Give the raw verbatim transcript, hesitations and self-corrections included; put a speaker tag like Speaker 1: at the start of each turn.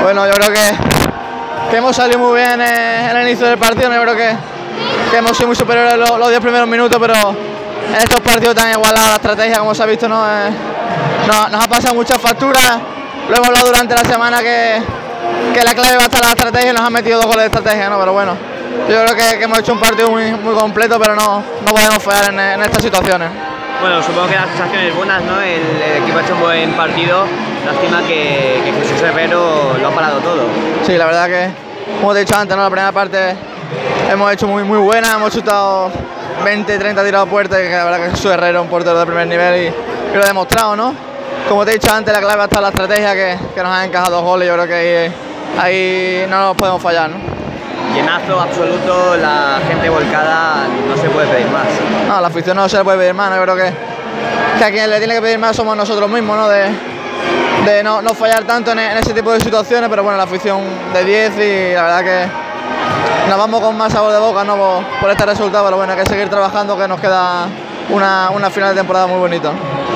Speaker 1: Bueno, yo creo que, que hemos salido muy bien en el inicio del partido, ¿no? Yo creo que, que hemos sido muy superiores los, los diez primeros minutos, pero en estos partidos tan igualados la estrategia, como se ha visto, ¿no? Eh, no, nos ha pasado muchas facturas. Lo hemos hablado durante la semana que, que la clave va a estar en la estrategia y nos han metido dos goles de estrategia, ¿no? Pero bueno, yo creo que, que hemos hecho un partido muy, muy completo, pero no, no podemos fallar en, en estas situaciones.
Speaker 2: Bueno, supongo que las sensaciones buenas, ¿no? El, el equipo ha hecho un buen partido. Lástima que, que Jesús Herrero lo ha parado todo.
Speaker 1: Sí, la verdad que, como te he dicho antes, ¿no? La primera parte hemos hecho muy, muy buena, hemos chutado veinte, treinta tiros a puerta, y que la verdad que Jesús Herrero es un portero de primer nivel y, y lo ha demostrado, ¿no? Como te he dicho antes, la clave está en la estrategia, que, que nos han encajado dos goles. Yo creo que ahí, ahí no nos podemos fallar, ¿no?
Speaker 2: Llenazo absoluto, la gente volcada, no se puede pedir más.
Speaker 1: No, la afición no se le puede pedir más, ¿no? Yo creo que, que a quien le tiene que pedir más somos nosotros mismos, ¿no? De, de no, no fallar tanto en, en ese tipo de situaciones, pero bueno, la afición de diez y la verdad que nos vamos con más sabor de boca, ¿no? Por, por este resultado, pero bueno, hay que seguir trabajando, que nos queda una, una final de temporada muy bonita.